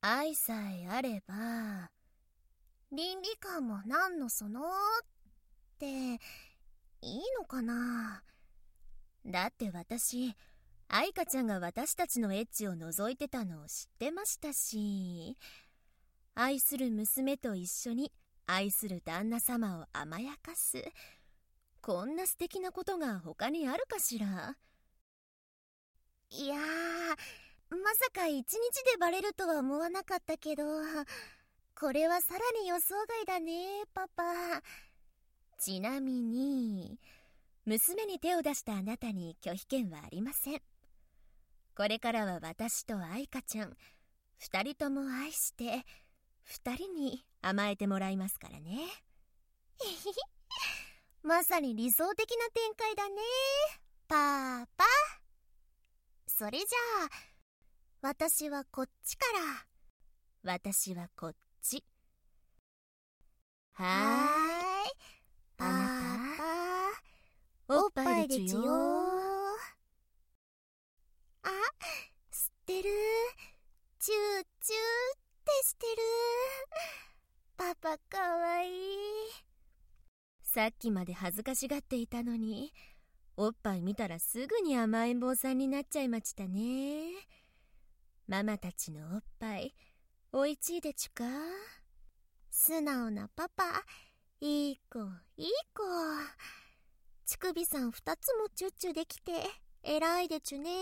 愛さえあれば、倫理観もなんのそのっていいのかな。だって私、愛花ちゃんが私たちのエッチを覗いてたのを知ってましたし、愛する娘と一緒に愛する旦那様を甘やかす、こんな素敵なことが他にあるかしら。いやー、まさか一日でバレるとは思わなかったけど、これはさらに予想外だね、パパ。ちなみに、娘に手を出したあなたに拒否権はありません。これからは私と愛花ちゃん、二人とも愛して、二人に甘えてもらいますからね。まさに理想的な展開だね、パパ。それじゃあ、私はこっちから、私はこっち。はーい、パパ、おっぱいでちよ。あ、吸ってる。チューチューってしてる。パパかわいい。さっきまで恥ずかしがっていたのに、おっぱい見たらすぐに甘えん坊さんになっちゃいましたね。ママたちのおっぱい、おいちいでちゅか。素直なパパ、いい子、いい子。乳首さん2つもチュッチュできて、偉いでちゅね。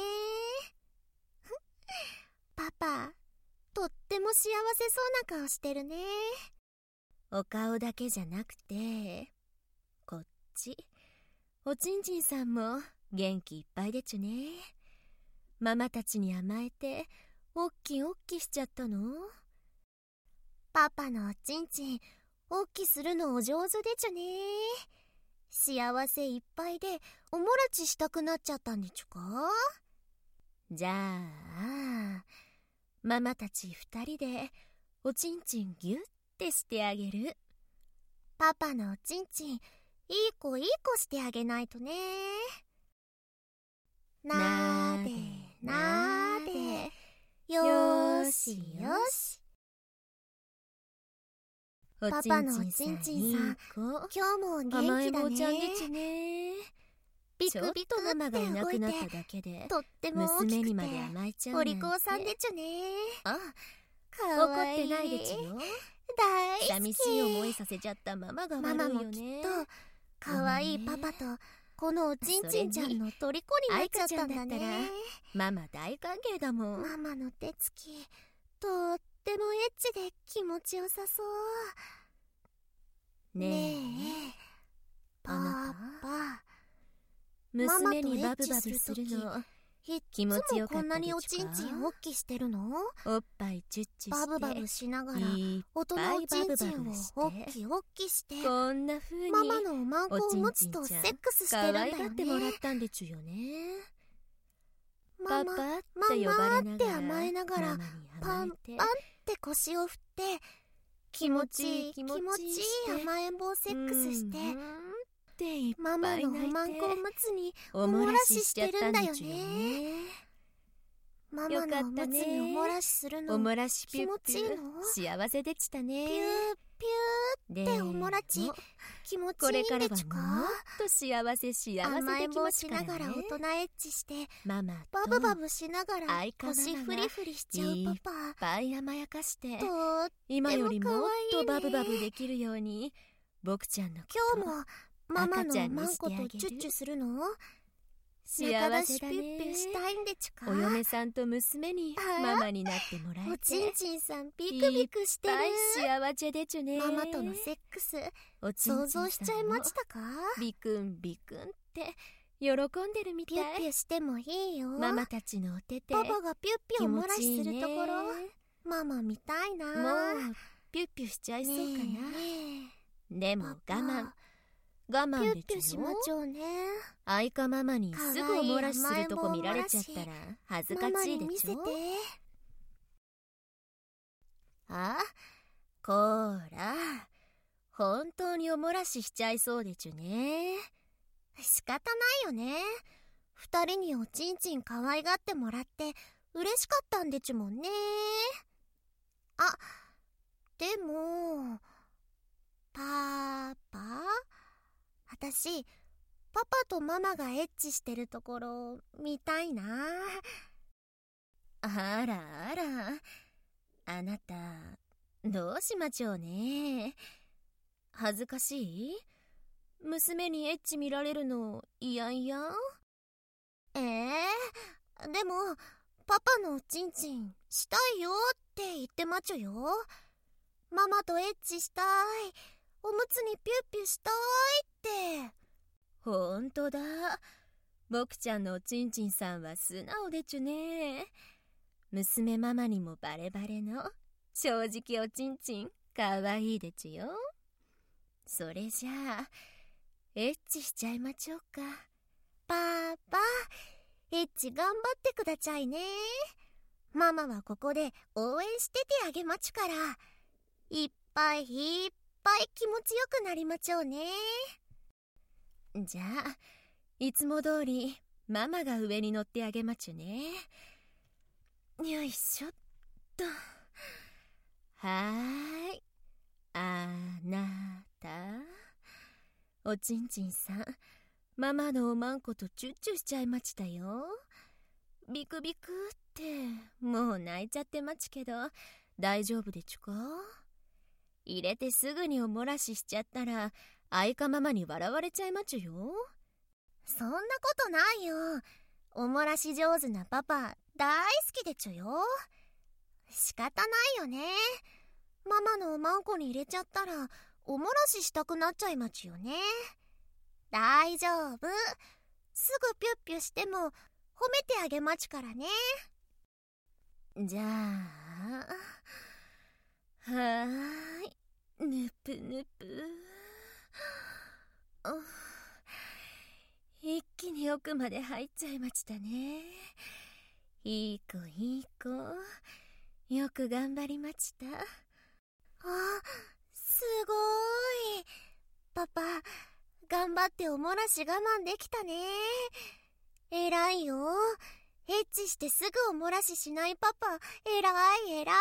パパ、とっても幸せそうな顔してるね。お顔だけじゃなくて、こっち、おちんちんさんも元気いっぱいでちゅね。ママたちに甘えて、おっきおっきしちゃったの？パパのおちんちん、おっきするのお上手でちゅね。幸せいっぱいで、おもらちしたくなっちゃったんでちゅか？じゃあ、ママたち2人で、おちんちんぎゅってしてあげる。パパのおちんちん、いい子いい子してあげないとね。なーでなーで、よーしよし。パパのおちんちんさん、今日も元気だね。甘えん坊ちゃんでちね。ビクビクって動いて、ちょっとママがいなくなっただけで、とっても大きくて娘にまで甘えちゃうなんて。お利口さんでちゅね。あ、かわいい。怒ってないでちよ。大好き。寂しい思いさせちゃったママが悪いよね。ママもきっとかわいいパパとこのおちんちんちゃんの虜になっちゃったんだね。ママ大歓迎だもん。ママの手つきとってもエッチで気持ちよさそう。ねえ、パパ、娘にバブバブするの気持ちよかったでちゅか？いつもこんなにおちんちんおっきしてるの？おっぱいチュッチュしてバブバブしながら大人おちんちんをおっきおっきして、こんな風にママのおまんこを持つとセックスしてるんだよね。可愛がってもらったんでちゅよね。パパって呼ばれながら、ママって甘えながらパンパンって腰を振って気持ちいい気持ちいい甘えん坊セックスして、ママのおまんこおむつにおもらししてるんだよね。ママのおむつにおもらしするの気持ちいいの？幸せでしたね。ピューピューっておもらち気持ちいいんでちゅか？これからはもっと幸せできますからね。甘えん坊しながら大人エッチしてママバブバブしながら腰フリフリしちゃうパパいっぱい甘やかしてと今よりもっとバブバブできるように僕ちゃんの今日もママのおまんことチュッチュするの？幸せだね。ピュッピュしたいんでちゅか？お嫁さんと娘にママになってもらえて、おちんちんさんビクビクしてる。幸せでちゅね。ママとのセックス想像しちゃいましたか？ビクンビクンって喜んでるみたい。ピュッピュしてもいいよ。ママたちのお手手パパがピュッピュおもらしするところママ見たいな。もうピュッピュしちゃいそうかな。でも我慢でちゅよ。ピュッピュしまちょうね。愛花ママにすぐおもらしするとこ見られちゃったら恥ずかしいでちょ。あ、こーら、本当におもらししちゃいそうでちゅね。仕方ないよね。二人におちんちん可愛がってもらって嬉しかったんでちゅもんね。 私、パパとママがエッチしてるところ見たいな。あらあら、あなたどうしまちょうね。恥ずかしい？娘にエッチ見られるの嫌々？でもパパのおちんちんしたいよって言ってまちょよ。ママとエッチしたい、おむつにピュッピュしたいって。ほんとだ、僕ちゃんのおちんちんさんは素直でちゅね。娘ママにもバレバレの正直おちんちんかわいいでちゅよ。それじゃあエッチしちゃいまちょうか。パパ、エッチ頑張ってくだちゃいね。ママはここで応援しててあげまちゅから、いっぱいいっぱい気持ちよくなりまちょうね。じゃあいつも通りママが上に乗ってあげまちゅね。よいしょっと。はーい、あなた、おちんちんさん、ママのおまんことチュッチュしちゃいまちたよ。ビクビクってもう泣いちゃってまちけど大丈夫でちゅか？入れてすぐにおもらししちゃったら愛花ママに笑われちゃいまちゅよ。そんなことないよ。おもらし上手なパパ大好きでちゅよ。仕方ないよね。ママのおまんこに入れちゃったらおもらししたくなっちゃいまちよね。大丈夫、すぐピュッピュしても褒めてあげまちからね。じゃあ、はーい、ぬぷぬぷ。一気に奥まで入っちゃいましたね。いい子いい子、よく頑張りました。すごい。パパ、頑張っておもらし我慢できたね。偉いよ。エッチしてすぐおもらししないパパ、偉い偉い。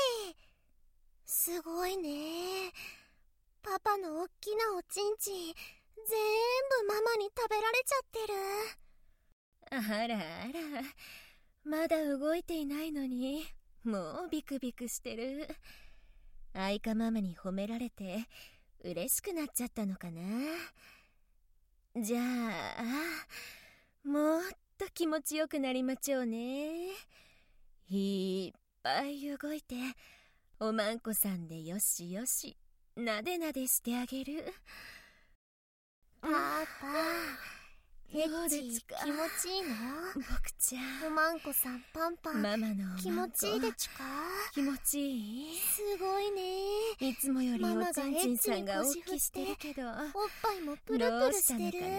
すごいね。パパのおっきなおちんちん、全部ママに食べられちゃってる。あらあら、まだ動いていないのにもうビクビクしてる。愛花ママに褒められて嬉しくなっちゃったのかな。じゃあもっと気持ちよくなりまちょうね。いっぱい動いておまんこさんでよしよしなでなでしてあげる。パパ、エッチ気持ちいいの？僕ちゃん、おまんこさんパンパン、ママのおまんこ気持ちいいでちゅか？気持ちいい？すごいね。いつもよりおちんちんさんが大きくしてるけど、おっぱいもプルプルしてる。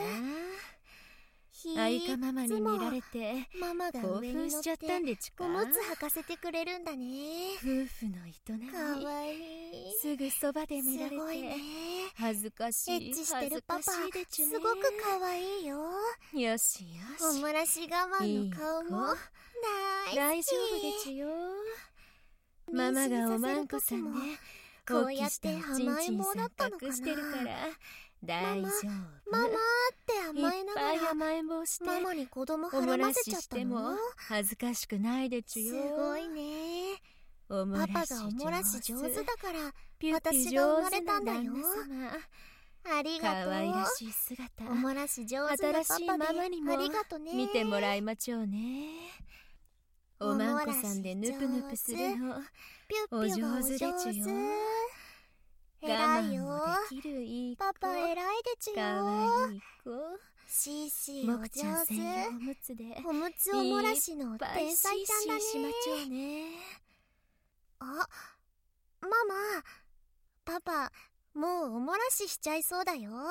愛花ママに見られてママが興奮しちゃったんでちゅか？おむつ履かせてくれるんだね。夫婦の営み、かわいい。すぐそばで見られてすごいね。恥ずかしい、エッチしてるパパ、すごくかわいいよ。よしよし、おもらし我慢の顔も大丈夫でちゅよ。ママがおまんこさんでこうやって甘えん坊だったのかな。してるから大丈夫。ママって甘えながらいっぱい甘えん坊してママに子供はらませちゃったの？おもらししても恥ずかしくないでちゅよ。すごいね。パパがおもらし上手だから私が生まれたんだよ。ありがとう。かわいらしい姿、おもらし上手なパパで新しいママにもありがとね。見てもらいまちょうね。おまんこさんでぬぷぬぷするのお上手でちゅよ。我慢もできるいい子、パパ偉いでちゅよ。かわいい子、シーシーお上手。専用おむつでおむつおもらしの天才ちゃんだね。シーシーしまちょうね。あ、ママ、パパもうおもらししちゃいそうだよ。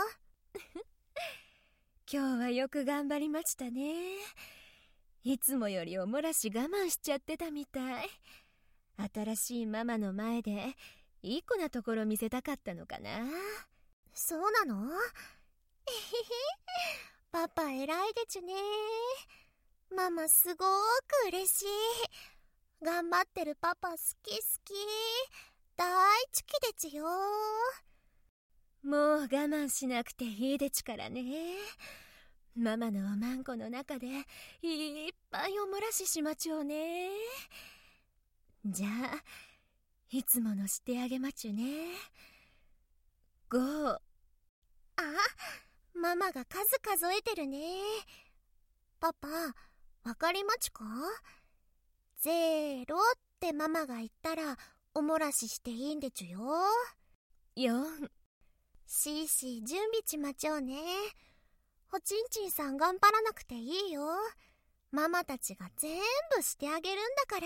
今日はよく頑張りましたね。いつもよりおもらし我慢しちゃってたみたい。新しいママの前でいい子なところ見せたかったのかな。そうなの？パパ偉いでちゅね。ママすごーく嬉しい。頑張ってるパパ好き好き。大好きでちゅよ。 もう我慢しなくていいでちゅからね。ママのおまんこの中でいっぱいおもらししまちょうね。じゃあいつものしてあげまちゅね。5。あ、ママが数数えてるね。パパ、わかりまちゅか？0ってママが言ったらおもらししていいんでちゅよ。4。しーしー準備ちまちょうね。おちんちんさん頑張らなくていいよ。ママたちが全部してあげるんだから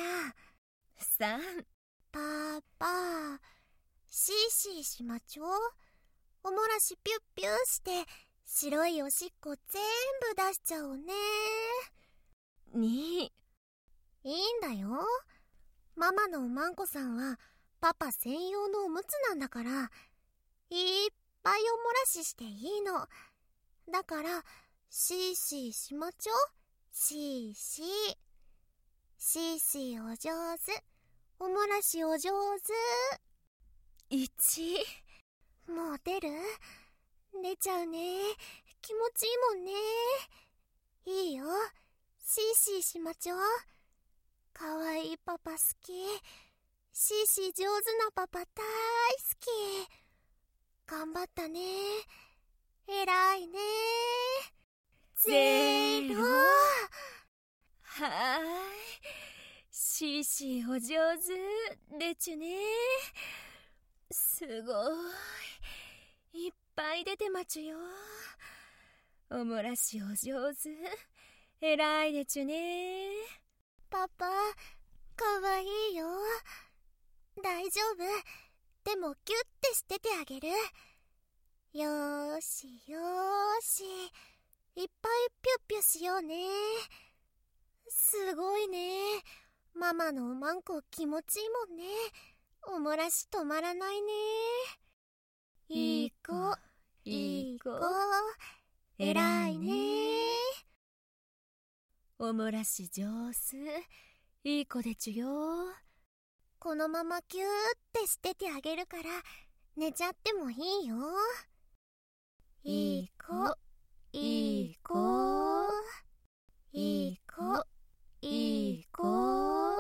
。3。パパ、しーしーしまちょう。おもらしピュッピュッして白いおしっこ全部出しちゃおうね。2。いいんだよ。ママのおまんこさんはパパ専用のおむつなんだから、いっぱいおもらししていいの。だからしーしーしまちょ。しーしーしーしーお上手。おもらしお上手。1。もう出る？出ちゃうね。気持ちいいもんね。いいよ。しーしーしまちょ。かわいいパパ好き。しーしー上手なパパ大好き。頑張ったね。えらいね。0。はーい。しーしーお上手でちゅね。すごい。いっぱい出てまちゅよ。おもらしお上手。えらいでちゅね。パパ、かわいいよ。大丈夫。でもキュッてしててあげる。よーしよーし。いっぱいピュッピュしようね。すごいね。ママのおまんこ気持ちいいもんね。おもらし止まらないね。いい子、いい子。えらいね。おもらし上手。いい子でちゅよ。このままキューってしててあげるから寝ちゃってもいいよ。いい子、いい子。いい子、いい子。